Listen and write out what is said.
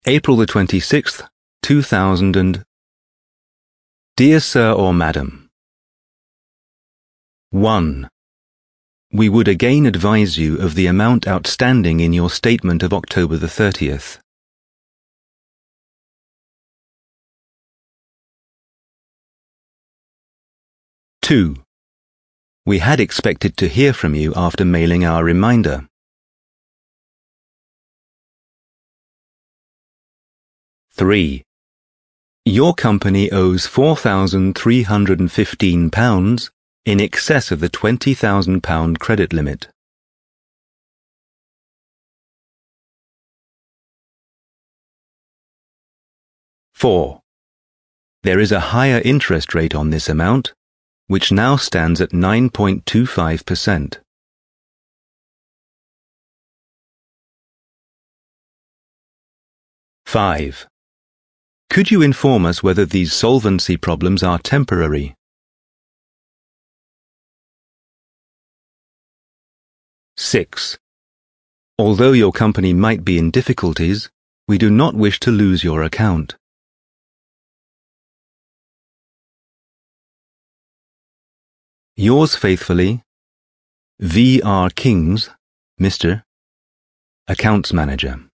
April the 26th, 2000 Dear Sir or Madam, 1. We would again advise you of the amount outstanding in your statement of October the 30th. 2. We had expected to hear from you after mailing our reminder. 3. Your company owes £4,315 in excess of the £20,000 credit limit. 4. There is a higher interest rate on this amount, which now stands at 9.25%. 5. Could you inform us whether these solvency problems are temporary? 6. Although your company might be in difficulties, we do not wish to lose your account. Yours faithfully, V. R. Kings, Mr. Accounts Manager.